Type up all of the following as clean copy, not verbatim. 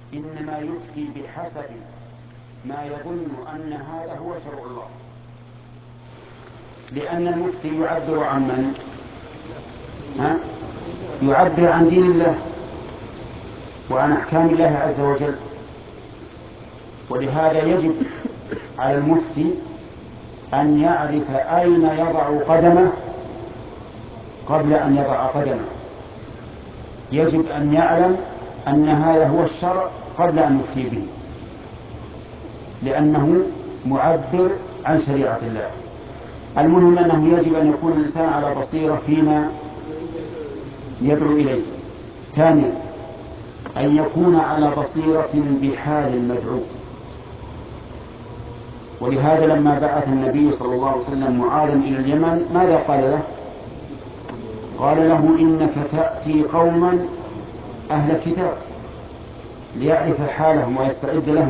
إنما يفتي بحسب ما يظن أن هذا هو شرع الله، لأن المفتي يعبر عن من؟ يعبر عن دين الله وعن أحكام الله عز وجل. ولهذا يجب على المفتي أن يعرف أين يضع قدمه قبل أن يضع قدمه. يجب أن يعلم أن هذا هو الشرع قبل أن يفتي به، لأنه معبر عن شريعة الله. المهم أنه يجب أن يكون الإنسان على بصيرة فيما يدعو إليه. ثانيا، أن يكون على بصيرة بحال المدعو. ولهذا لما بعث النبي صلى الله عليه وسلم معاذا إلى اليمن ماذا قال له؟ قال له: إنك تأتي قوما أهل كتاب، ليعرف حالهم ويستعد لهم.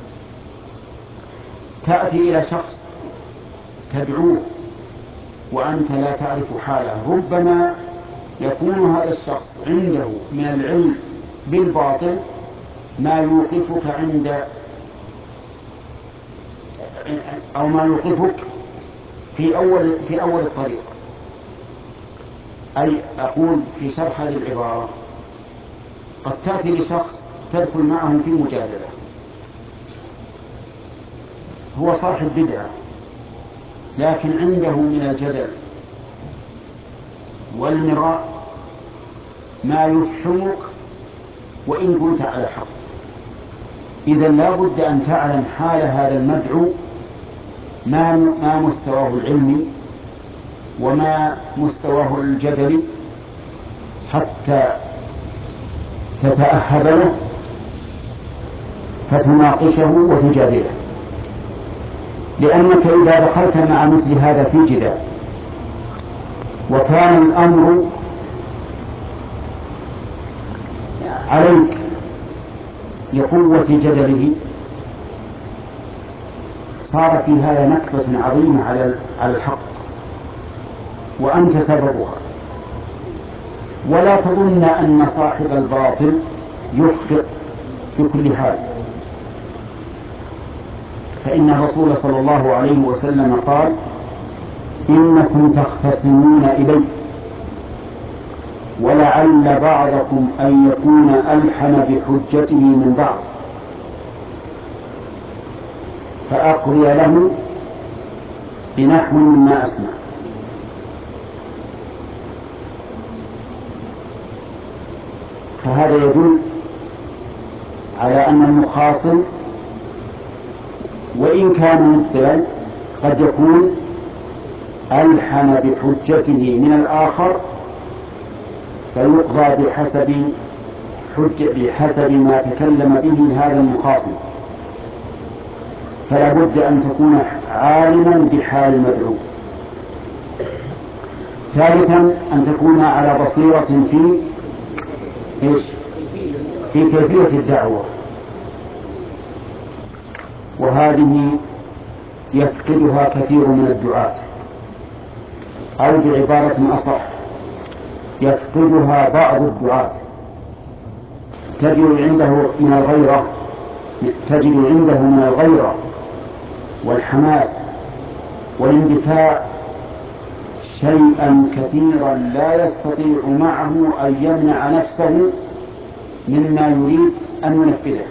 تأتي إلى شخص تدعوه وأنت لا تعرف حاله، ربما يكون هذا الشخص عنده من العلم بالباطل ما يوقفك أو ما يوقفك في أول الطريق. أي أقول في شرح هذه العبارة: قد تأتي لشخص تدخل معه في مجادلة، هو صاحب بدعة لكن عنده من الجدل والمراء ما يفهمك وإن كنت على حق. إذا لا بد أن تعلم حال هذا المدعو، ما مستواه العلمي وما مستواه الجدلي، حتى تتأهب له فتناقشه وتجادله. لأنك إذا دخلت مع مثل هذا في جدال وكان الأمر عليك لقوة جدله، صار في هذا نكبة عظيمة على الحق وأنت سببها. ولا تظن أن صاحب الباطل يخطئ في كل حال، فإن الرسول صلى الله عليه وسلم قال: إنكم تختصمون إلي ولعل بعضكم أن يكون ألحن بحجته من بعض، فأقضي له بنحو مما أسمع. فهذا يدل على أن المخاصم وإن كان مبطلا قد يكون ألحن بحجته من الآخر، فيقضى بحسب ما تكلم به هذا المخاصم. فلا بد أن تكون عالما بحال المدعو. ثالثا، أن تكون على بصيرة في كيفية الدعوة، وهذه يفقدها كثير من الدعاة، أو بعبارة أصح يفقدها بعض الدعاة. تجد عنده من الغيرة والحماس والاندفاع شيئا كثيرا لا يستطيع معه أن يمنع نفسه مما يريد أن ينفذه،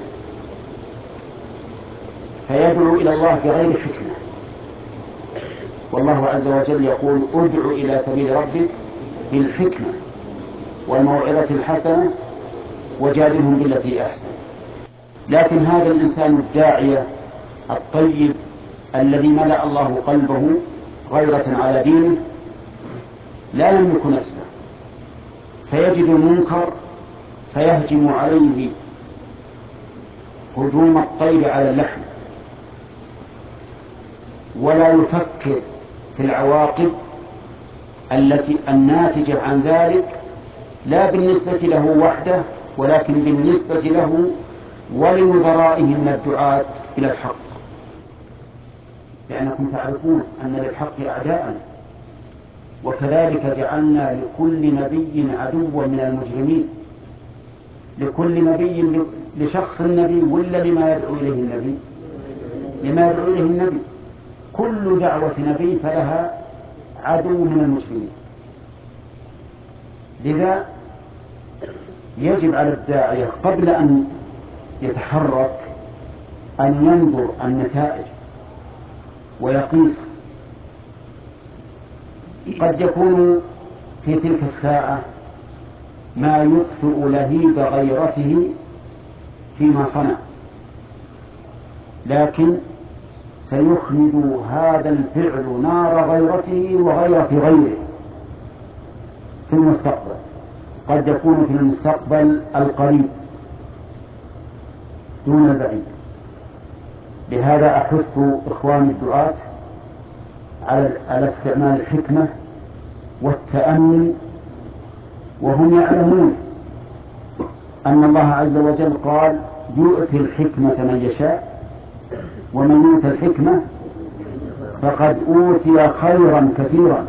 فيدعو إلى الله بغير حكمة. والله عز وجل يقول: ادع إلى سبيل ربك بالحكمة والموعظة الحسنة وجادلهم بالتي أحسن. لكن هذا الإنسان الداعية الطيب الذي ملأ الله قلبه غيرة على دينه لا يملك نفسه، فيجد المنكر فيهجم عليه هجوم الطير على اللحم، ولا يفكر في العواقب التي الناتجة عن ذلك، لا بالنسبة له وحده ولكن بالنسبة له ولنظرائه من الدعاة إلى الحق، لأنكم تعرفون أن للحق أعداء، وكذلك جعلنا لكل نبي عدوا من المجرمين. لكل نبي لشخص النبي ولا لما يدعو إليه النبي؟ لما يدعو إليه النبي. كل دعوة نبي فلها عدو من المجرمين. لذا يجب على الداعية قبل أن يتحرك أن ينظر النتائج ويقيس. قد يكون في تلك الساعة ما يطفئ لهيب غيرته فيما صنع، لكن سيخلد هذا الفعل نار غيرته وغيرة غيره في المستقبل، قد يكون في المستقبل القريب دون البعيد. لهذا أحث إخواني الدعاة على استعمال الحكمة والتأمل، وهم يعلمون أن الله عز وجل قال يؤتي الحكمة من يشاء ومن يؤتى الحكمة فقد أوتي خيرا كثيرا،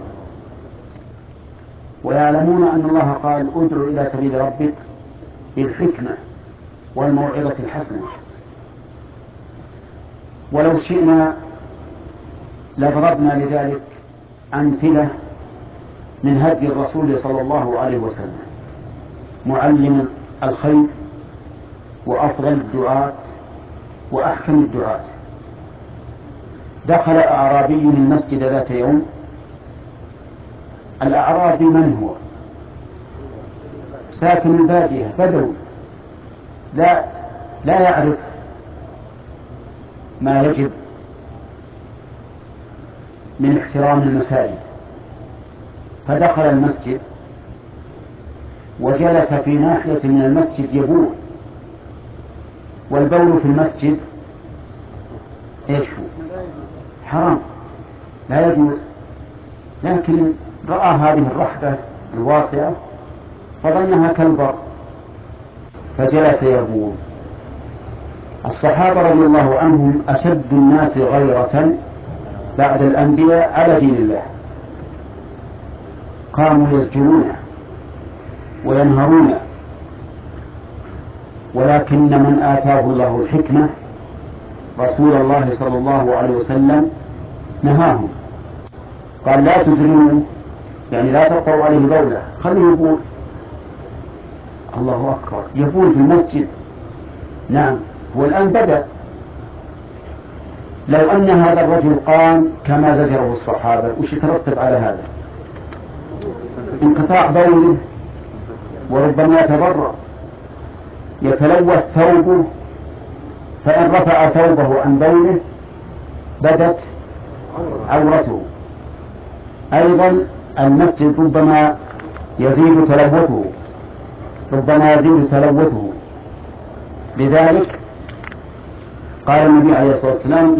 ويعلمون أن الله قال ادع إلى سبيل ربك بالحكمة والموعظة الحسنة. ولو شئنا لضربنا لذلك أمثلة من هدي الرسول صلى الله عليه وسلم، معلم الخير وأفضل الدعاة وأحكم الدعاة. دخل أعرابي المسجد ذات يوم. الأعرابي من هو؟ ساكن البادية، بدوي، لا يعرف ما يجب من احترام المساجد، فدخل المسجد وجلس في ناحية من المسجد يبول، والبول في المسجد ايش هو؟ حرام، لا يجوز. لكن رأى هذه الرحبة الواسعة فظنها كالبر فجلس يبول. الصحابة رضي الله عنهم أشد الناس غيرة بعد الأنبياء على دين الله، قاموا يسجنون وينهرون، ولكن من آتاه الله الحكمة رسول الله صلى الله عليه وسلم نهاهم، قال لا تزرموا، يعني لا تقطعوا عليه بولة، خليه يبول. الله أكبر، يبول في المسجد. نعم، والآن بدأ. لو أن هذا الرجل قام كما زجره الصحابة وش يترتب على هذا؟ انقطاع بوله، وربما يتضرر، يتلوث ثوبه، فإن رفع ثوبه عن بوله بدت عورته. أيضا المسجد ربما يزيد تلوثه، لذلك قال النبي عليه الصلاة والسلام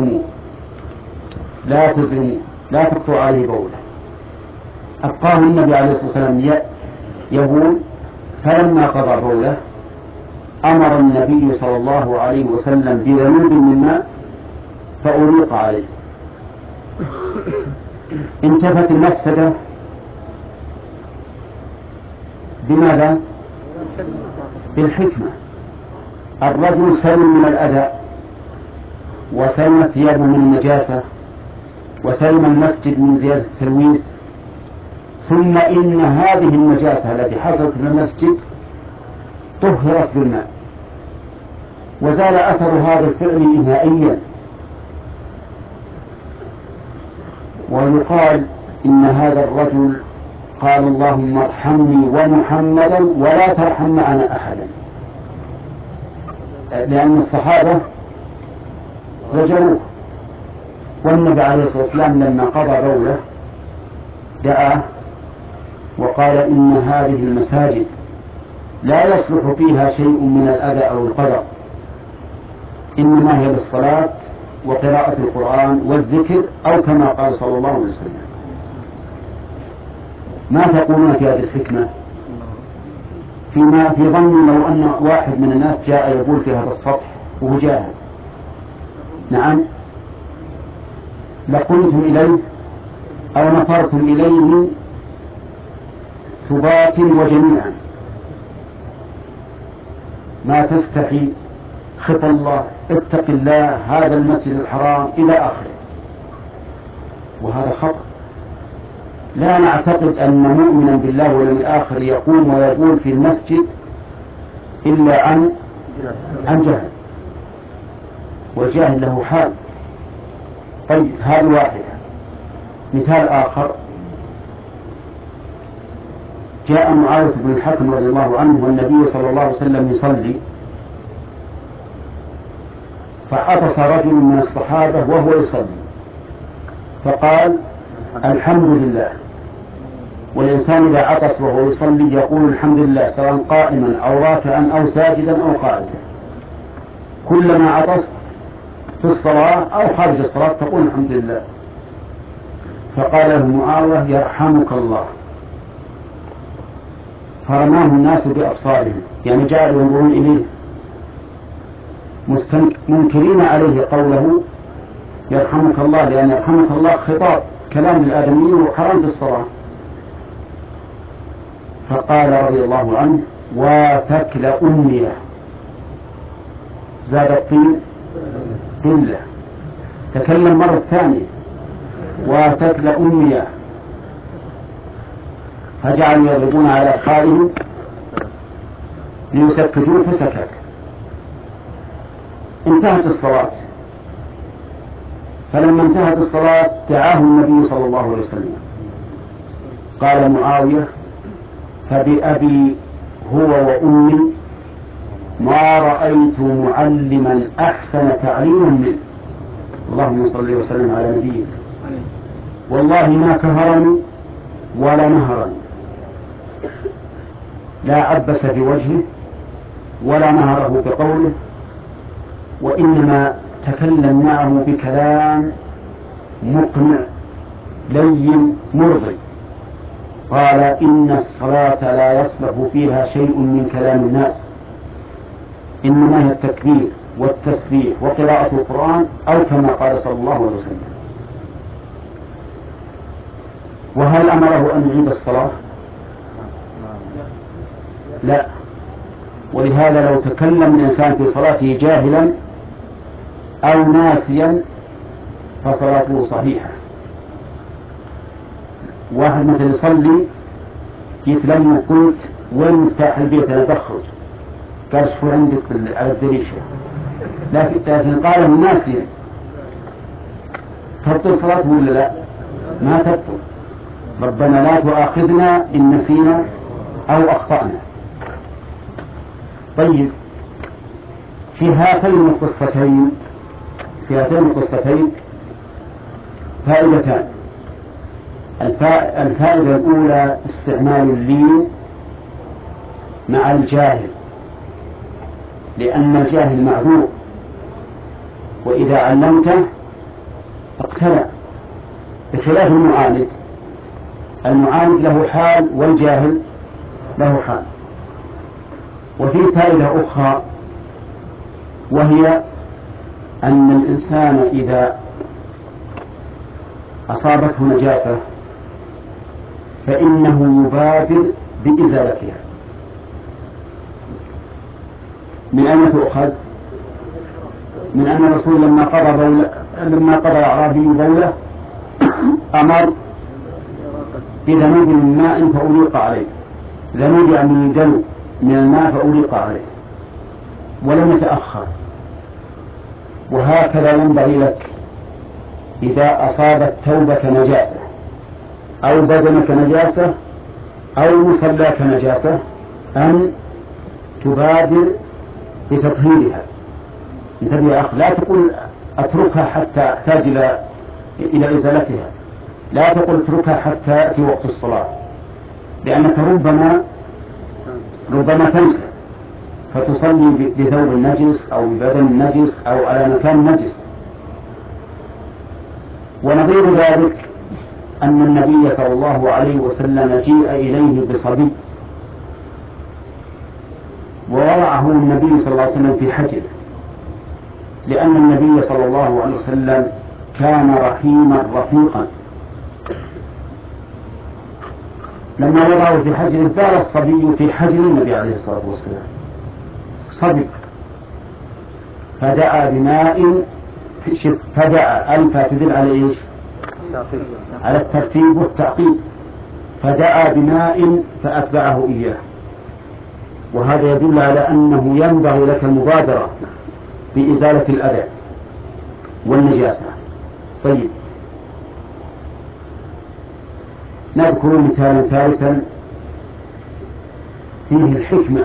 لا تزرموا لا تقطعوا عليه بوله. أبقاه النبي عليه الصلاة والسلام يبول، فلما قضى بوله أمر النبي صلى الله عليه وسلم بذنوب من ماء فأريق عليه. انتفت المفسدة بماذا؟ بالحكمة. الرجل سلم من الأذى، وسلم ثيابه من النجاسة، وسلم المسجد من زيادة التلويث، ثم إن هذه النجاسة التي حصلت في المسجد طهرت بالماء وزال أثر هذا الفعل نهائيا. ويقال إن هذا الرجل قال اللهم ارحمني ومحمدا ولا ترحم معنا أحدا، لأن الصحابة زجروه. والنبي عليه الصلاة والسلام لما قضى بوله دعاه وقال إن هذه المساجد لا يصلح فيها شيء من الأذى أو القدر، إنما هي للصلاة وقراءة القرآن والذكر، أو كما قال صلى الله عليه وسلم. ما تقولون في هذه الحكمة في ظن لو أن واحد من الناس جاء يبول في هذا السطح وهو جاهل؟ نعم، لقمتم إليه أو نفرتم إليه ثبات وجميعا. ما تستحي، خف الله، اتق الله، هذا المسجد الحرام إلى آخره. وهذا خطأ. لا نعتقد أن مؤمنا بالله واليوم الآخر يقوم ويقول في المسجد إلا عن جهل، والجاهل له حال. طيب هذه واحدة. مثال آخر: جاء معاوية بن الحكم رضي الله عنه والنبي صلى الله عليه وسلم يصلي، فعطس رجل من الصحابة وهو يصلي فقال: الحمد لله. والإنسان إذا عطس وهو يصلي يقول الحمد لله سواء قائما أو راكعا أو ساجدا أو قاعدا. كلما عطست في الصلاة أو خارج الصلاة تقول الحمد لله. فقال له معاوية: يرحمك الله. فرماه الناس بأبصارهم، يعني جعلوا ينظرون إليه منكرين عليه قوله يرحمك الله، لأن يرحمك الله خطاب كلام الآدميين وحرام في الصلاة. فقال رضي الله عنه: وثكل أمنية. زاد الطين بالله، تكلم مرة ثانية: وثكل أمنية. فجعلوا يضربون على أطفالهم ليسكتوه فسكت. انتهت الصلاة. فلما انتهت الصلاة دعاه النبي صلى الله عليه وسلم. قال معاوية: فبأبي هو وأمي ما رأيت معلما أحسن تعليما منه. اللهم صل وسلم على نبيك. والله ما كهرني ولا نهرني، لا عبس في وجهه ولا نهره بقوله، وإنما تكلم معه بكلام مقنع لين مرضي. قال: إن الصلاة لا يصلح فيها شيء من كلام الناس، إنما هي التكبير والتسبيح وقراءة القرآن، أو كما قال صلى الله عليه وسلم. وهل أمره أن يعيد الصلاة؟ لا. ولهذا لو تكلم الإنسان في صلاته جاهلا أو ناسيا فصلاته صحيحة. واحد مثل يصلي جيت لما قلت: وين مفتاح البيت أنا بخرج؟ قال: شو عندك على الدريشة؟ لكن قاله ناسيا، تبطل صلاته ولا لا؟ ما تبطل. ربنا لا تؤاخذنا إن نسينا أو أخطأنا. طيب، في هاتين القصتين فائدتان. الفائدة الأولى: استعمال اللين مع الجاهل، لأن الجاهل معذور، وإذا علمته اقتنع، بخلاف المعاند له حال والجاهل له حال. وفي فائدة أخرى، وهي أن الإنسان إذا أصابته نجاسة فإنه يبادر بإزالتها. من أين تؤخذ؟ من أن الرسول لما قضى أعرابي بوله أمر بذنوب من ماء فأليق عليه، ذنوب يعني دلو من الماء فأليق عليه، ولم يتأخر. وهكذا ينبغي لك إذا أصابت ثوبك نجاسة أو بدنك نجاسة أو مصلاك نجاسة أن تبادر بتطهيرها. انتبه يا أخ، لا تقول أتركها حتى أحتاج إلى إزالتها، لا تقل اتركها حتى يأتي وقت الصلاة، لأنك ربما تنسى فتصلي بثوب النجس أو ببدن النجس أو على مكان نجس. ونظير ذلك أن النبي صلى الله عليه وسلم جيء إليه بصبي ووضعه النبي صلى الله عليه وسلم في حجره، لأن النبي صلى الله عليه وسلم كان رحيما رفيقا. لما وضعه في حجره بال الصبي في حجر النبي عليه الصلاة والسلام، صدق فدعا بماء. فدعا ألف تدل على إيش؟ على الترتيب والتعقيب. فدعا بماء فأتبعه إياه، وهذا يدل على أنه ينبغي لك المبادرة بإزالة الأذى والنجاسة. طيب، نذكر مثالا ثالثا فيه الحكمة.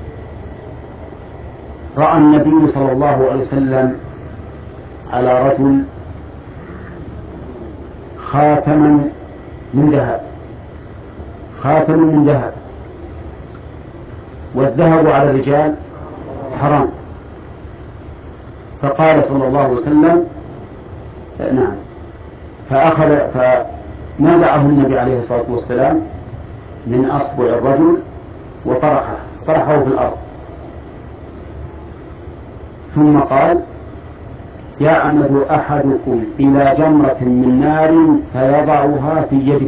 رأى النبي صلى الله عليه وسلم على رجل خاتما من ذهب، خاتم من ذهب، والذهب على الرجال حرام، فقال صلى الله عليه وسلم نعم، فنزعه النبي عليه الصلاة والسلام من أصبع الرجل وطرحه في الأرض، ثم قال: يعمد أحدكم إلى جمرة من نار فيضعها في يده.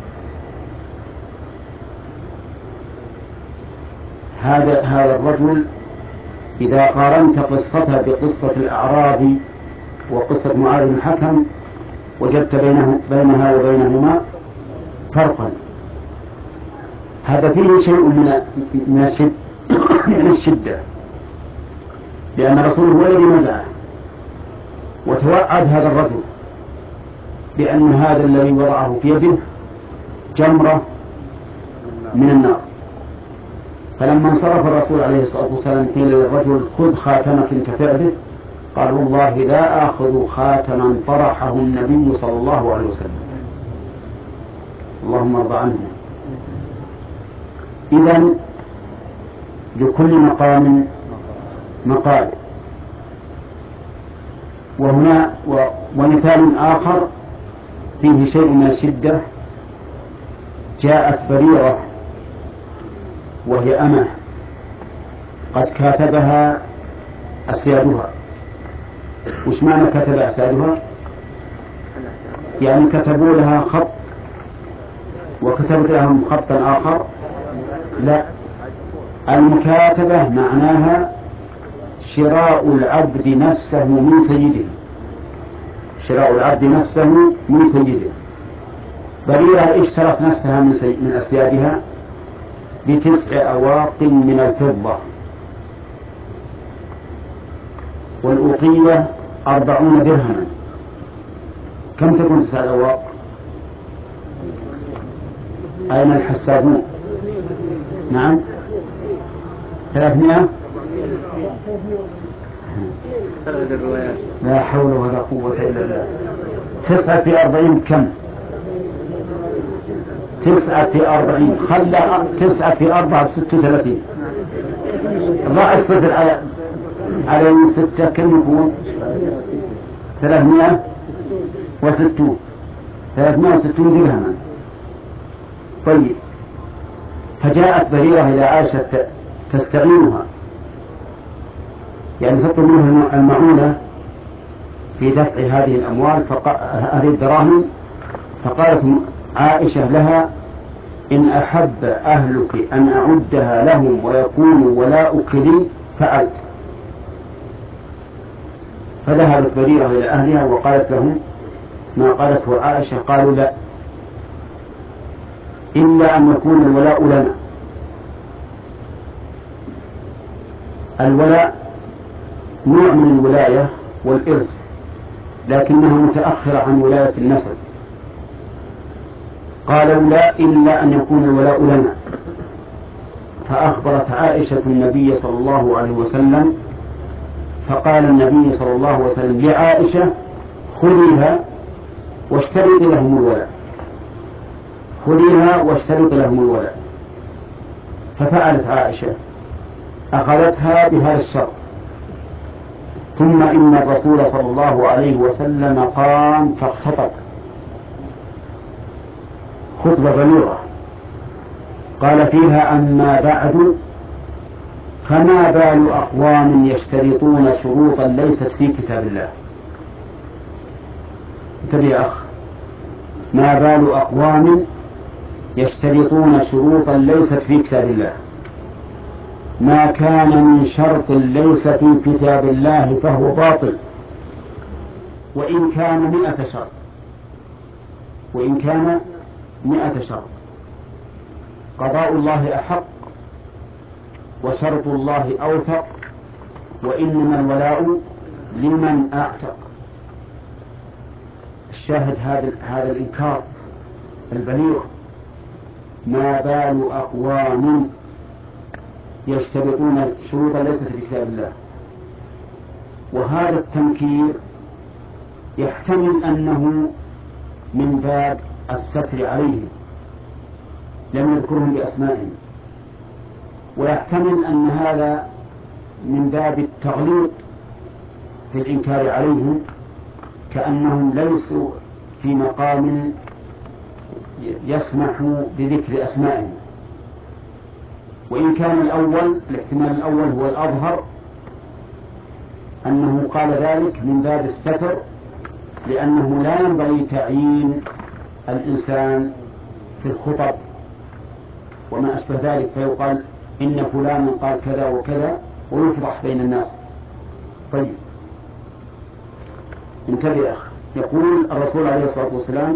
هذا الرجل إذا قارنت قصته بقصة الأعرابي وقصة معاذ بن الحكم وجدت بينها وبينهما فرقا. هذا فيه شيء من الشدة، لأن الرسول هو الذي نزعه وتوعد هذا الرجل بأن هذا الذي وضعه في يده جمرة من النار. فلما انصرف الرسول عليه الصلاة والسلام قيل للرجل: خذ خاتمك انتفع به. قال: والله لا آخذ خاتما طرحه النبي صلى الله عليه وسلم. اللهم ارض عنه. إذن لكل مقام مقال. وهنا ومثال آخر فيه شيء من الشدة: جاءت بريرة وهي أمة قد كاتبها أسيادها. وش معنى كتب أسيادها؟ يعني كتبوا لها خط وكتبت لهم خطا آخر؟ لا، المكاتبة معناها شراء العبد نفسه من سيده، شراء العبد نفسه من سيده. بريرة اشترت نفسها من أسيادها ب9 أواق من الفضة، والأوقية 40 درهما. كم تكون 9 أواق؟ أين الحسابون؟ نعم، 300. لا حول ولا قوة إلا بالله. 9 في 40 كم؟ 9 في 40 خلى 9 في 4 36. ضع الصفر على 6 كم يكون؟ 360 درهما. طيب، فجاءت بريرة إلى عائشة تستعينها، يعني تطلب منها المعونة في دفع هذه الأموال، هذه الدراهم. فقالت عائشة لها: إن أحب أهلك أن أعدها لهم ويكونوا ولاؤك لي فعلت. فذهبت بريرة إلى أهلها وقالت لهم ما قالته عائشة. قالوا: لا، إلا أن يكون الولاء لنا. الولاء نوع من الولاية والإرث، لكنها متأخرة عن ولاية النسب. قالوا: لا، إلا أن يكون الولاء لنا. فأخبرت عائشة النبي صلى الله عليه وسلم، فقال النبي صلى الله عليه وسلم لعائشة: خذيها واشترط لهم الولاء، خذيها واشترط لهم الولاء. ففعلت عائشة، أخذتها بهذا الشرط. ثم إن الرسول صلى الله عليه وسلم قام فاختطب خطبة بليغة قال فيها: أما بعد، فما بال أقوام يشترطون شروطا ليست في كتاب الله. انتبه يا أخ، ما بال أقوام يشترطون شروطا ليست في كتاب الله. ما كان من شرط ليس في كتاب الله فهو باطل، وإن كان 100 شرط، وإن كان 100 شرط. قضاء الله أحق، وشرط الله أوثق، وإنما الولاء لمن أعتق. الشاهد هذا الإنكار البليغ. ما بال أقوام يشترطون شروطا ليست في كتاب الله؟ وهذا التنكير يحتمل أنه من باب الستر عليهم، لم يذكرهم بأسمائهم، ويحتمل أن هذا من باب التغليظ في الإنكار عليهم، كأنهم ليسوا في مقام يسمح بذكر أسمائهم. وإن كان الاحتمال الأول هو الأظهر، أنه قال ذلك من باب الستر، لأنه لا ينبغي تعيين الإنسان في الخطب وما أشبه ذلك، فيقال إن فلانا قال كذا وكذا ويفضح بين الناس. طيب انتبه يا أخي. يقول الرسول عليه الصلاة والسلام: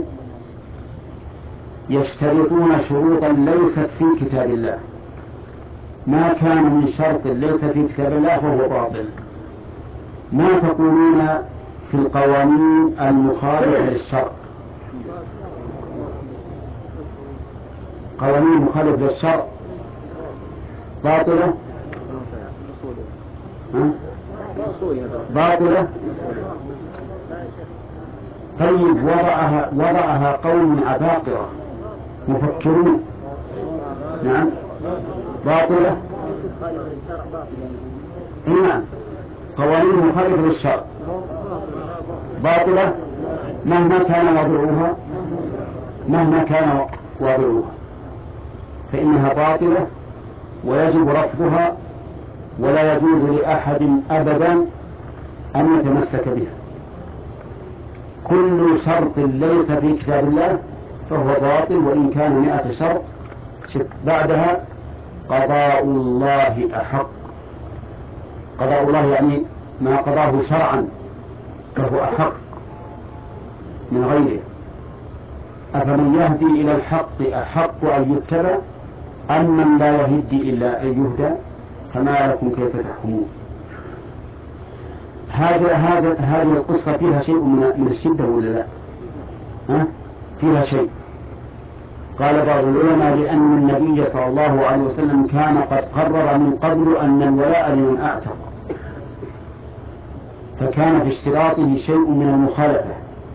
يشترطون شروطا ليست في كتاب الله، ما كان من شرط ليس في كتاب الله فهو باطل. ما تقولون في القوانين المخالفة للشرع؟ قوانين مخالفة للشرع باطلة؟ باطلة. طيب وضعها قوم عباقرة مفكرون، نعم، باطلة. نعم، قوانين مخالفة للشرع باطلة مهما كان واضعوها فإنها باطلة ويجب رفضها، ولا يجوز لأحد أبدا أن يتمسك بها. كل شرط ليس في كتاب الله فهو باطل وإن كان 100 شرط. بعدها قضاء الله أحق. قضاء الله يعني ما قضاه شرعا فهو أحق من غيره. أفمن يهدي إلى الحق أحق أن يتبع أم من لا يهدي إلا أن يهدى؟ فما لكم كيف تحكمون؟ هذه القصة فيها شيء من الشدة ولا لا؟ فيها شيء. قال بعض العلماء: لأن النبي صلى الله عليه وسلم كان قد قرر من قبل أن الولاء لمن أعتق، فكان في اشتراطه شيء من المخالفة،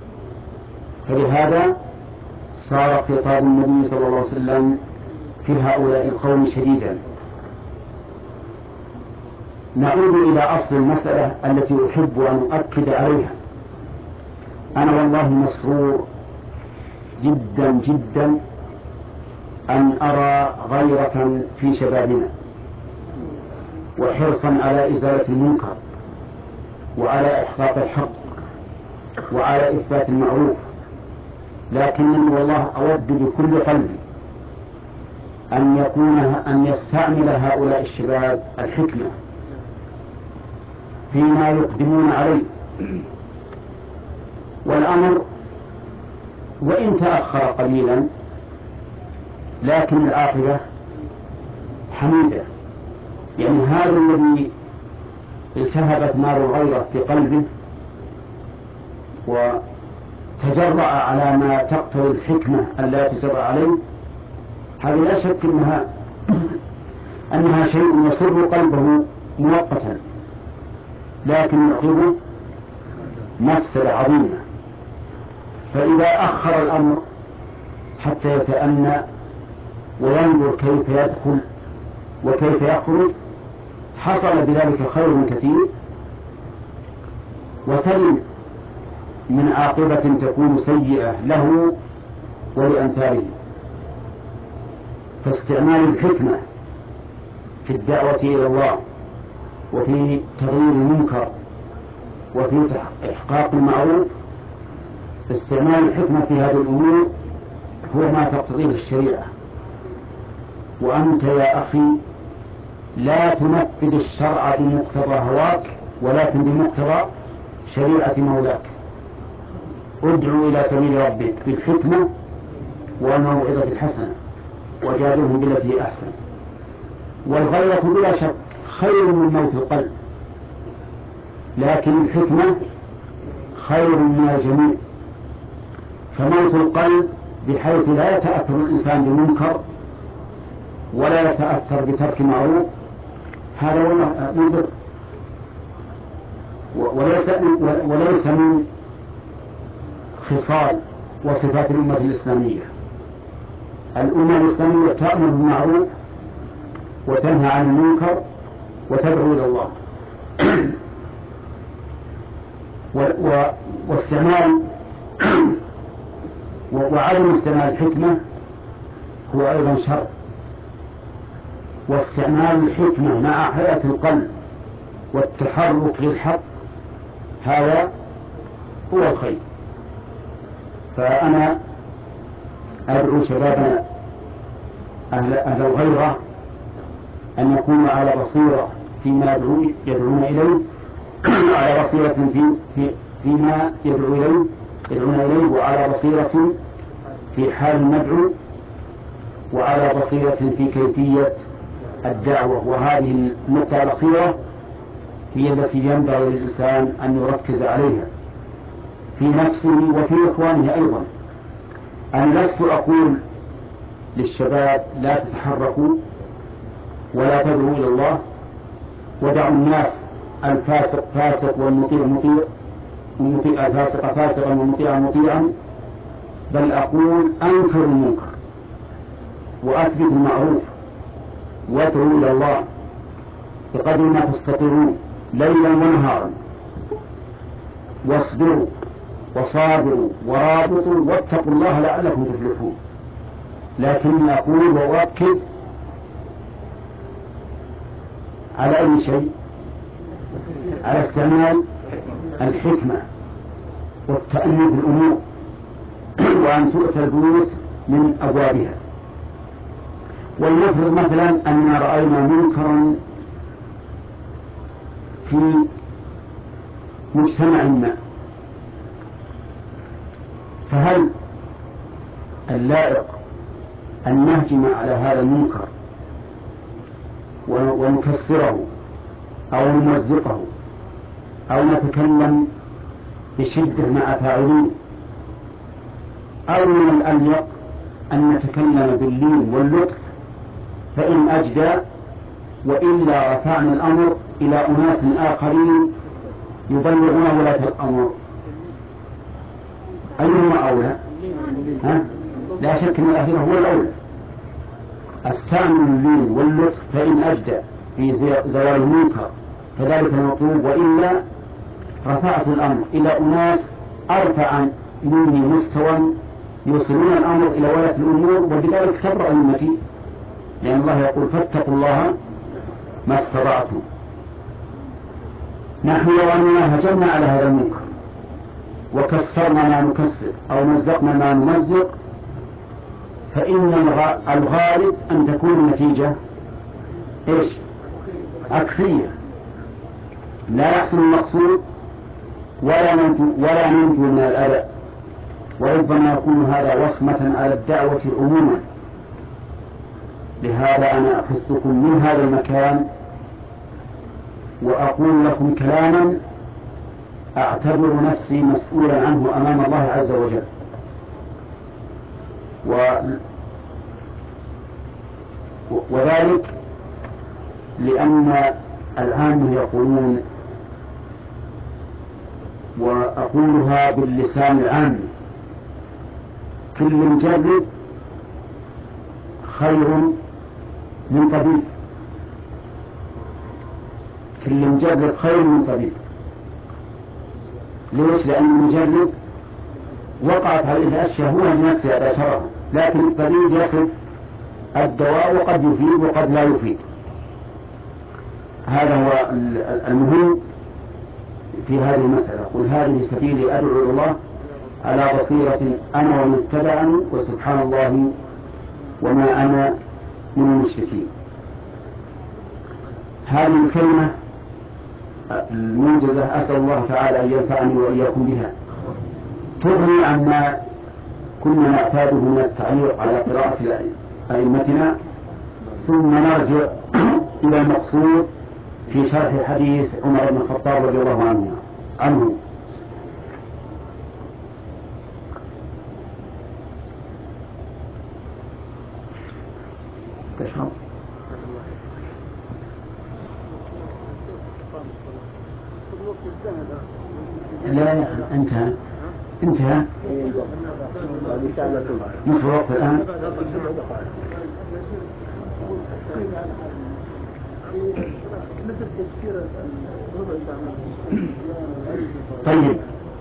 فلهذا صار خطاب النبي صلى الله عليه وسلم في هؤلاء القوم شديدا. نعود إلى أصل المسألة التي أحب أن أؤكد عليها. أنا والله مسرور جدا جدا أن أرى غيرة في شبابنا وحرصا على إزالة المنكر وعلى إحقاق الحق وعلى إثبات المعروف، لكنني والله أود بكل قلبي أن يستعمل هؤلاء الشباب الحكمة فيما يقدمون عليه، والأمر وإن تأخر قليلا لكن العاقبة حميدة. يعني هذا الذي التهبت نار الغيرة في قلبه وتجرأ على ما تقتضي الحكمة أن لا تجرأ عليه، هذا لا شك أنها شيء يسر قلبه مؤقتا، لكن يعقبه مفسدة عظيمة. فإذا أخر الأمر حتى يتأنى وينظر كيف يدخل وكيف يخرج حصل بذلك خير كثير وسلم من عاقبة تكون سيئة له ولأمثاله. فاستعمال الحكمة في الدعوة إلى الله وفي تغيير المنكر وفي إحقاق المعروف، استعمال الحكمة في هذه الأمور هو ما تقتضيه الشريعة. وأنت يا أخي لا تنفذ الشرع بمقتضى هواك ولكن بمقتضى شريعة مولاك. ادعو إلى سبيل ربك بالحكمة والموعظة الحسنة وجادلهم بالتي هي أحسن. والغيرة بلا شك خير من موت القلب، لكن الحكمة خير من الجميع. فموت القلب بحيث لا يتأثر الإنسان بمنكر ولا يتأثر بترك معروف، هذا والله مضر، وليس من خصال وصفات الأمة الإسلامية. الأمة الإسلامية تأمر بالمعروف وتنهى عن المنكر وتدعو إلى الله. واستعمال وعدم استعمال الحكمة هو أيضا شر، واستعمال الحكمة مع حياة القلب والتحرك للحق هذا هو الخير. فأنا أدعو شبابنا أهل الغيرة أن يكونوا على بصيرة فيما يدعون إليه، على بصيرة فيما يدعون إليه، وعلى بصيرة في حال الندعو، وعلى بصيرة في كيفية الدعوة. وهذه النقطة الأخيرة هي التي ينبغي للإنسان أن يركز عليها في نفسه وفي إخوانه أيضا. أنا لست أقول للشباب لا تتحركوا ولا تدعوا إلى الله ودعوا الناس الفاسق فاسق والمطيع مطيع، الفاسق فاسقا والمطيع مطيعا، بل أقول أنكروا المنكر وأثبتوا المعروف وادعوا إلى الله بقدر ما تستطيعون ليلا ونهارا، واصبروا وصابروا ورابطوا واتقوا الله لعلكم تفلحون. لكني أقول وأؤكد على أي شيء؟ على استعمال الحكمة والتأني في الأمور، وأن تؤتى البيوت من أبوابها. ولنفرض مثلا أننا رأينا منكرا في مجتمع ما، فهل اللائق أن نهجم على هذا المنكر ونكسره أو نمزقه أو نتكلم بشدة مع فاعلين، أو من الأليق أن نتكلم باللين واللطف فإن أجدى، وإلا رفعنا الأمر إلى أناس آخرين يبلغون ولاة الأمر؟ أيهما أولى؟ لا شك أن الأخير هو الأولى. استعمل اللين واللطف فإن أجدى في زوال المنكر فذلك المطلوب، وإلا رفعت الأمر إلى أناس أرفع مني مستوى يوصلون الأمر إلى ولاة الأمور، وبذلك تبرأ أمتي، لأن الله يقول فاتقوا الله ما استطعتم. نحن لو أننا هجمنا على هذا المنكر وكسرنا ما نكسر أو مزقنا ما نمزق، فإن الغالب أن تكون النتيجة إيش؟ عكسية، لا يحصل المقصود ولا ننجو من الأذى، وربما يكون هذا وصمة على الدعوة عموما. لهذا أنا أحثكم من هذا المكان وأقول لكم كلاما أعتبر نفسي مسؤولا عنه أمام الله عز وجل. وذلك لأن العامة يقولون، وأقولها باللسان العام، كل مجرد خير من طبيب، كل مجرد خير من طبيب. ليش؟ لأن المجرد وقعت هذه الأشياء هو بنفسه بشرها، لكن الطبيب يصف الدواء وقد يفيد وقد لا يفيد. هذا هو المهم في هذه المسألة. قل هذه سبيلي أدعو إلى الله على بصيرة أنا ومن اتبعني وسبحان الله وما أنا من المشركين. هذه الكلمة الموجزة أسأل الله تعالى أن ينفعني وإياكم بها، تغني عما كنا نعتاده من التعليق على قراءة أئمتنا، ثم نرجع إلى المقصود في شرح حديث عمر بن الخطاب رضي الله عنه. تشرب؟ لا، انتهى نصف الوقت الآن. طيب،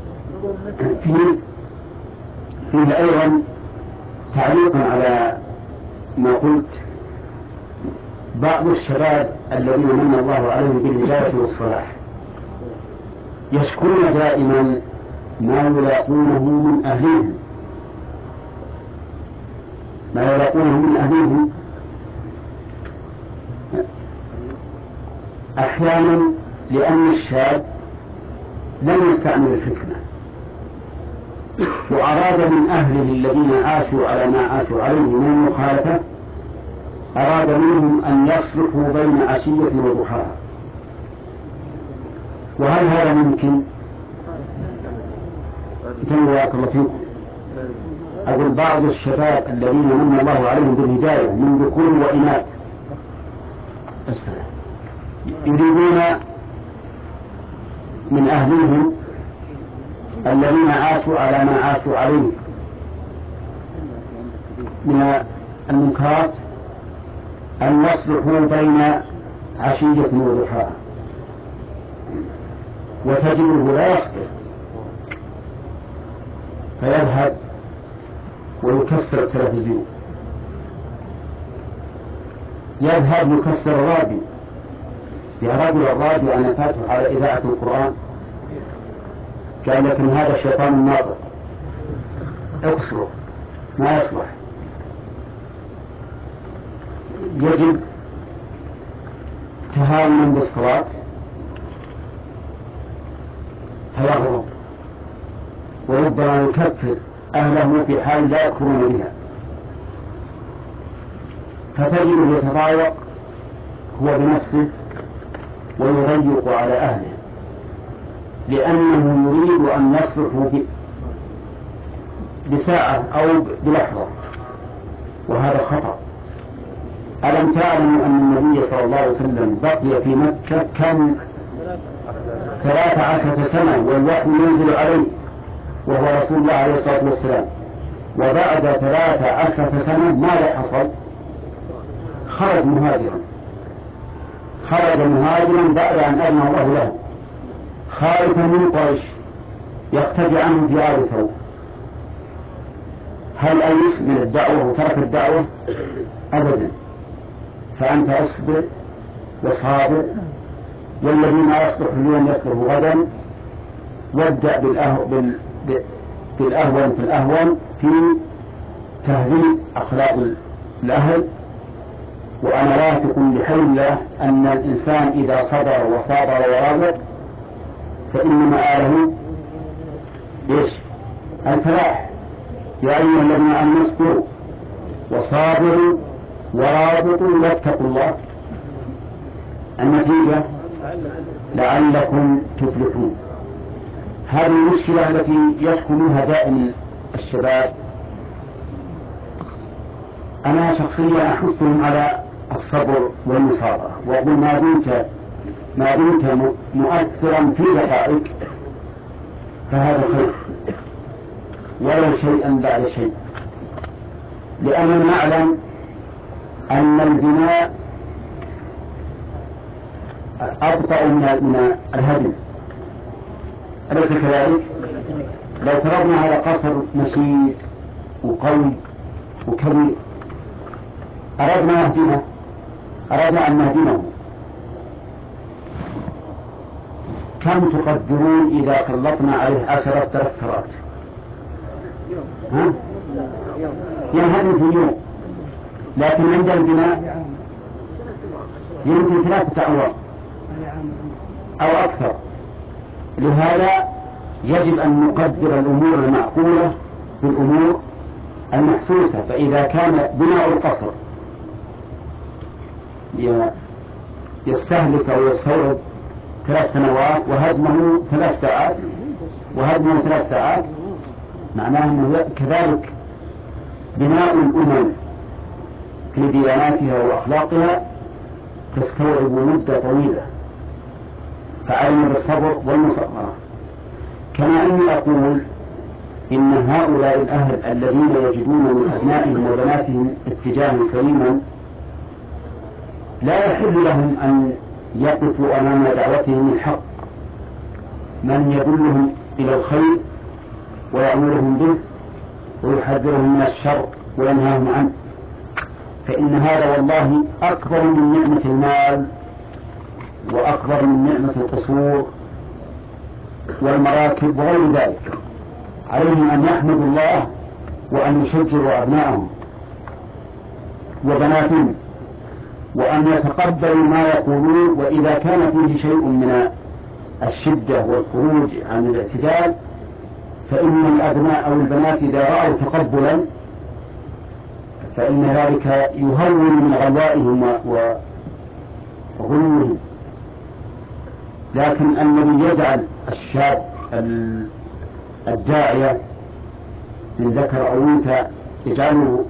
فيه أيضا تعليقا على ما قلت، بعض الشباب الذين من الله عليهم بالهداية والصلاح يشكون دائما ما يلاقونه من أهلهم، أحيانا لأن الشاب لم يستعمل الحكمة، وأراد من أهله الذين عاشوا على ما عاشوا عليه من المخالفة، أراد منهم أن يصلحوا بين عشية وضحاها. وهل هذا ممكن؟ بارك الله فيكم. أقول بعض الشباب الذين من الله عليهم بالهداية من ذكور وإناث يريدون من أهلهم الذين عاشوا على ما عاشوا عليه من المنكرات أن يصلحوا بين عشية وضحاها، وتجده لا يصبر فيذهب ويكسر التلفزيون، يذهب يكسر الراديو. يا رجل الراديو أنا فاتح على إذاعة القرآن، قال لكن هذا الشيطان الناطق اكسره ما يصلح. يجب تهاونا بالصلاة فيغضب، وربما يكفر أهله في حال لا يكفرون بها، فتجده يتضايق هو بنفسه ويضيق على أهله، لأنه يريد أن يصلحوا بساعة أو بلحظة، وهذا خطأ. ألم تعلموا أن النبي صلى الله عليه وسلم بقي في مكة كم 13 سنة والوحي ينزل عليه وهو رسول الله عليه الصلاة والسلام، وبعد 13 سنة ماذا حصل؟ خرج مهاجرا بعد أن أذن الله له، خائفا من قريش يختفي عنه في آل ثوب. هل أيس من الدعوة وترك الدعوة؟ أبدا. فأنت أصبر وصابر، والذي ما يصلح اليوم يصلح غدا، وابدأ بالأهون في الأهون في تهذيب أخلاق الأهل. وأنا واثق بحول الله أن الإنسان إذا صبر وصابر ورابط فإن مآله الفلاح. يا أيها الذين آمنوا اصبروا وصابروا ورابطوا واتقوا الله، النتيجة لعلكم تفلحون. هذه المشكلة التي يشكو منها دائما الشباب. أنا شخصيا أحثهم على الصبر والمصابرة، وأقول ما دمت مؤثرا في دقائق فهذا خير، ولو شيئا بعد شيء، لأننا نعلم أن البناء أبطأ من الهدم، أليس كذلك؟ لو فرضنا على قصر نشيط وقوي وكبير أردنا أن نهدمه، كم تقدرون إذا سلطنا عليه 10 تركترات؟ ينهدم في اليوم. لكن عند البناء يمكن 3 أعوام أو أكثر. لهذا يجب أن نقدر الأمور المعقولة بالأمور المحسوسة. فإذا كان بناء القصر يستهلك أو يستوعب 3 سنوات وهدمه 3 ساعات وهدمه 3 ساعات، معناه أنه كذلك بناء الأمم في دياناتها وأخلاقها تستوعب مدة طويلة، فعلم بالصبر والمصبرة. كما أني أقول إن هؤلاء الأهل الذين يجدون من أبنائهم وبناتهم اتجاها سليما لا يحل لهم أن يقفوا أمام دعوتهم الحق من يدلهم إلى الخير ويأمرهم به ويحذرهم من الشر وينهاهم عنه، فإن هذا والله أكبر من نعمة المال وأكبر من نعمة القصور والمراكب وغير ذلك. عليهم أن يحمدوا الله وأن يشجعوا أبنائهم وبناتهم وأن يتقبلوا ما يقولون، وإذا كان فيه شيء من الشدة والخروج عن الاعتدال فإن الأبناء أو البنات إذا رأوا تقبلا فإن ذلك يهون من غبائهم وغلوهم. لكن الذي يجعل الشاب الداعية من ذكر أو أنثى يجعله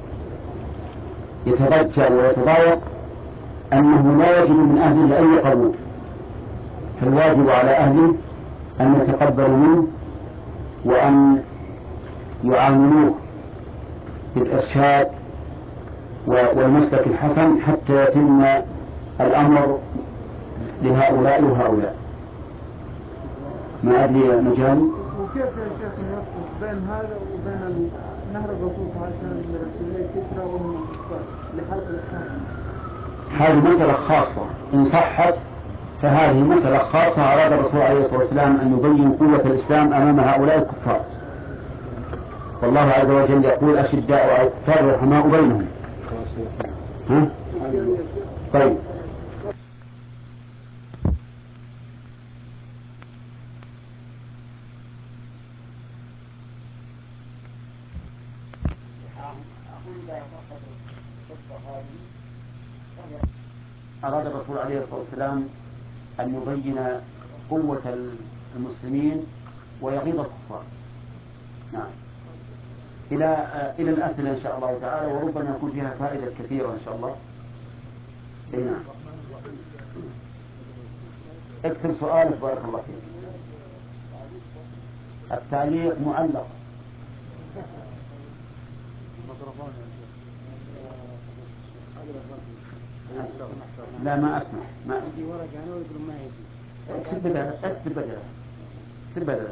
يتضجر ويتضايق أنه لا يجد من أهله أي قبول، فالواجب على أهله أن يتقبلوا منه وأن يعاملوه بالإرشاد والمسلك الحسن حتى يتم الأمر لهؤلاء وهؤلاء. ما أدري مجال. وكيف يا شيخ نوفق بين هذا وبين نهر الرسول صلى الله عليه وسلم لرسولي كسرى وهم لحلق الإحرام؟ هذه مسألة خاصة، إن صحت فهذه مسألة خاصة. أراد الرسول عليه الصلاة والسلام أن يبين قوة الإسلام أمام هؤلاء الكفار، والله عز وجل يقول أشداء على الكفار رحماء بينهم. طيب، أراد الرسول عليه الصلاة والسلام أن يبين قوة المسلمين ويغيظ الكفار. نعم. إلى الأسئلة إن شاء الله تعالى، وربما يكون فيها فائدة كثيرة إن شاء الله. نعم. اكتب سؤالك بارك الله فيك. التعليق معلق. لا ما أسمح. اكتب بدلا.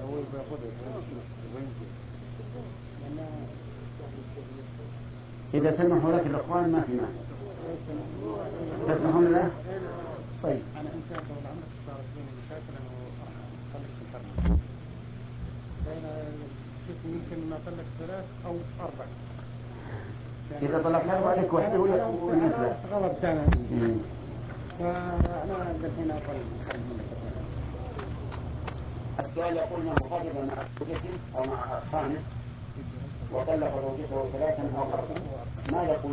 إذا سمحوا لك الإخوان ما في مانع. تسمحون له؟ طيب. أنا إنسان طول عمرك صارت فيني مشاكل أنا أطلق الإنترنت. شوف يمكن ما أطلق 3 أو 4. إذا طلقت عليك وحده ولا غلط كان عندي. فأنا الحين أطلق السؤال يقول من غضب مع زوجته أو مع أخوانه وطلق زوجته 3 أو 4 ما يقول؟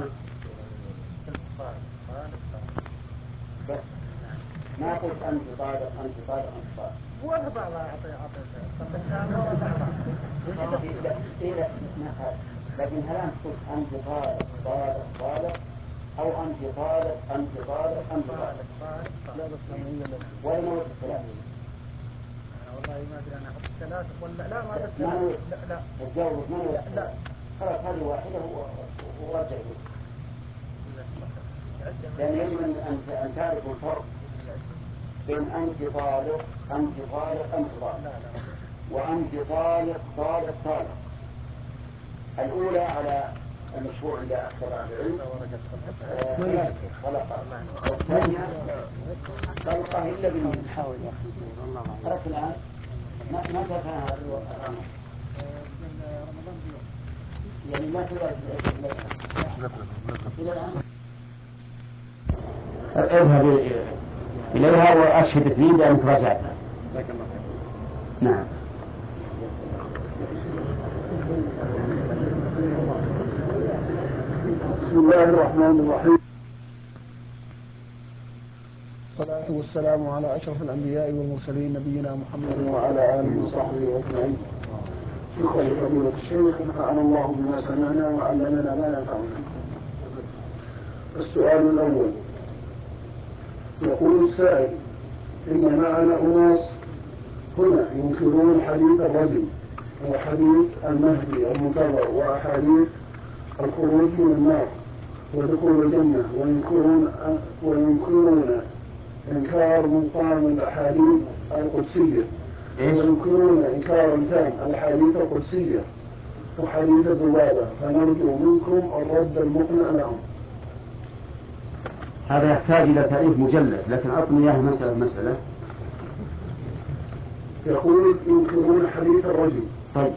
بس ما قلت أنت طالق. ولا بعضها لكن هل أنت قلت أنت طالق أو أنت طالق ولا نوت الثلاث؟ والله ما أدري أنا أحط 3 ولا لا ما أدري. لا تجاوز لا خلاص هذه واحدة ورجع لأن يجب أن تعرفوا الفرق بين أنت طالق وأنت طالق. الأولى على المشروع عند أكثر أهل العلم طلقة، والثانية طلقة إلا بالمثل. عرفت الآن؟ متى كان هذا الأمر؟ رمضان بيوم يعني ما تقدر إلى الآن. اذهب إليها وأشهد اثنين بأنك راجعتها. نعم. بسم الله الرحمن الرحيم. والصلاة والسلام على أشرف الأنبياء والمرسلين نبينا محمد وعلى آله وصحبه أجمعين. شكرا لفضيلة الشيخ، نفعنا الله بما سمعنا وعلمنا ما ينفعنا. السؤال الأول، يقول السائل: إن معنا أناس هنا ينكرون حديث الرجل وحديث المهدي المنتظر وأحاديث الخروج من النار ودخول الجنة، وينكرون إنكار مقام الأحاديث القدسية، وينكرون إنكار تام الأحاديث القدسية وحديث الذبابة، فنرجو منكم الرد المقنع لهم. هذا يحتاج إلى تأليف مجلد، لكن أعطني إياه مسألة مسألة. يقول ينكرون حديث الرجل. طيب.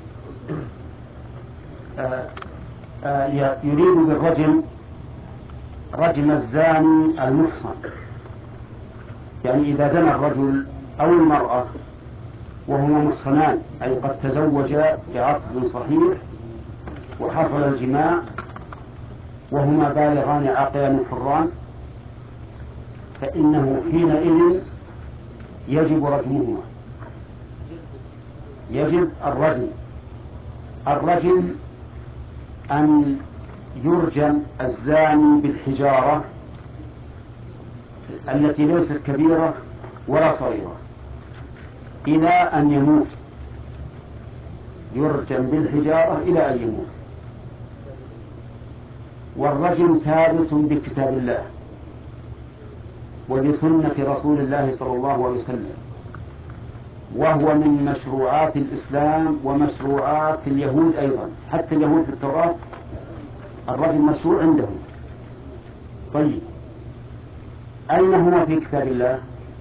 يريد بالرجل رجم الزاني المحصن، يعني إذا زنى الرجل أو المرأة وهما محصنان، أي قد تزوجا بعقد صحيح وحصل الجماع وهما بالغان عاقلان حران، فإنه حينئذ يجب رجمهما، يجب الرجم أن يرجم الزاني بالحجارة التي ليست كبيرة ولا صغيرة إلى أن يموت، يرجم بالحجارة إلى أن يموت. والرجم ثابت بكتاب الله وبسنة رسول الله صلى الله عليه وسلم، وهو من مشروعات الإسلام ومشروعات اليهود أيضا، حتى اليهود في التوراة الرجم مشروع عندهم. طيب، أين هو في كتاب الله؟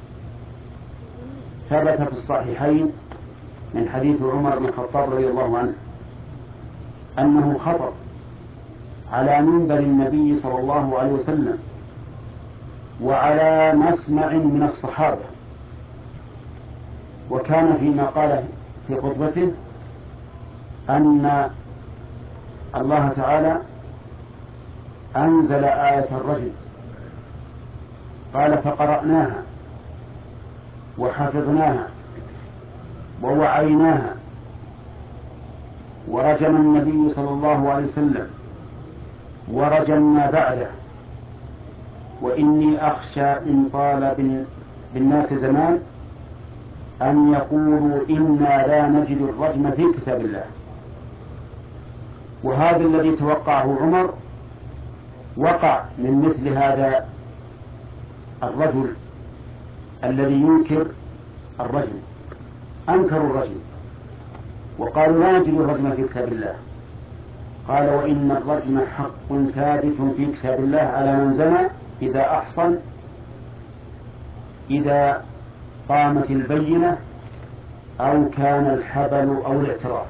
ثبت في الصحيحين من حديث عمر بن الخطاب رضي الله عنه أنه خطب على منبر النبي صلى الله عليه وسلم وعلى مسمع من الصحابة، وكان فيما قال في خطبته أن الله تعالى أنزل آية الرجم، قال: فقرأناها وحفظناها ووعيناها، ورجم النبي صلى الله عليه وسلم ورجمنا بعده، وإني أخشى إن طال بالناس زمان أن يقولوا إنا لا نجد الرجم في كتاب الله. وهذا الذي توقعه عمر وقع من مثل هذا الرجل الذي ينكر الرجم، أنكروا الرجم وقالوا لا نجد الرجم في كتاب الله. قال: وإن الرجم حق ثابت في كتاب الله على من زنى إذا أحصن، إذا قامت البينة أو كان الحبل أو الاعتراف.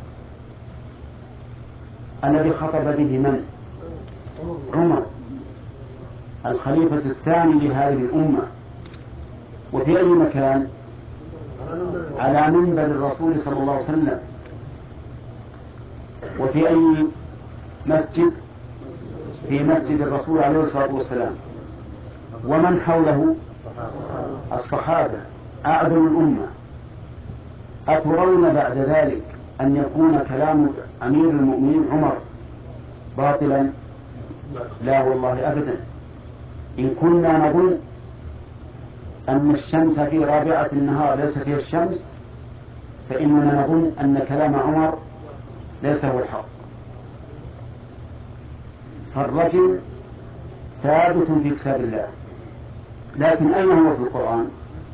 الذي خطب به من؟ عمر الخليفة الثاني لهذه الأمة. وفي أي مكان؟ على منبر الرسول صلى الله عليه وسلم. وفي أي مسجد؟ في مسجد الرسول عليه الصلاة والسلام. ومن حوله؟ الصحابة أعظم الأمة. أترون بعد ذلك أن يكون كلام أمير المؤمنين عمر باطلا؟ لا والله أبدا. إن كنا نظن أن الشمس في رابعة النهار ليس فيها الشمس، فإننا نظن أن كلام عمر ليس هو الحق. فالرجم ثابت في كتاب الله، لكن أين هو في القرآن؟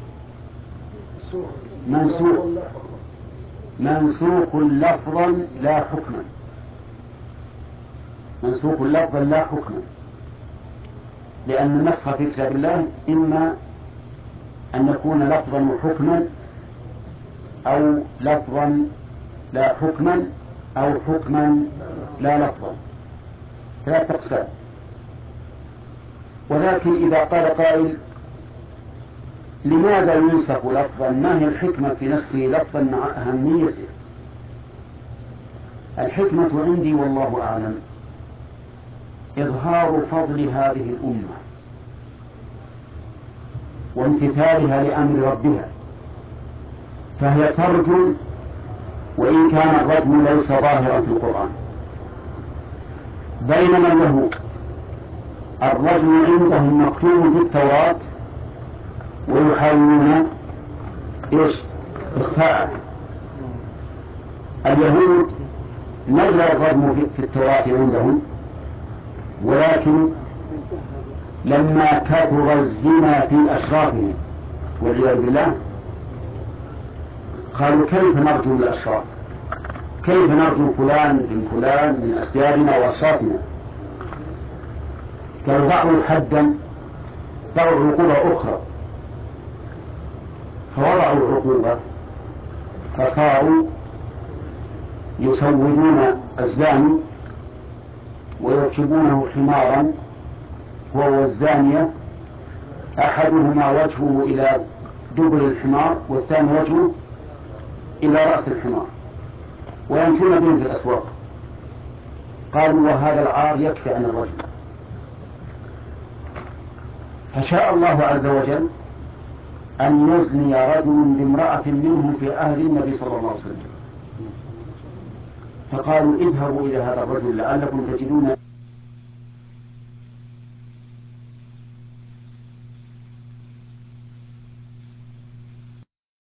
منسوخ لفظا لا حكما، منسوخ لفظا لا حكما، لأن النسخ في كتاب الله إما أن يكون لفظا وحكما، أو لفظا لا حكما، أو حكما لا لفظا، ثلاث أقسام. ولكن إذا قال قائل لماذا ينسخ لفظا؟ ما هي الحكمة في نسخه لفظا مع أهميته؟ الحكمة عندي والله أعلم إظهار فضل هذه الأمة وامتثالها لأمر ربها، فهي ترجم وإن كان الرجم ليس ظاهرا في القرآن، بينما اليهود الرجم عندهم مكتوب في التوراة ويحاولون إخفاءه. اليهود نزل الرجم في التوراة عندهم، ولكن لما كثر الزنا في أشرافهم والعياذ بالله قالوا كيف نرجو الأشراف؟ كيف نرجو فلان بن فلان من أسيادنا وأشرافنا؟ قالوا ضعوا حدا، ضعوا عقوبة أخرى، فوضعوا العقوبة فصاروا يسودون الزاني ويركبونه حمارا هو والزانية، أحدهما وجهه إلى دبر الحمار والثاني وجهه إلى رأس الحمار، ويمشون بهم في الأسواق. قالوا وهذا العار يكفي عن الرجل. فشاء الله عز وجل أن يزني رجل بامرأة منهم في عهد النبي صلى الله عليه وسلم، فقالوا اذهبوا إلى هذا الرجل لعلكم تجدون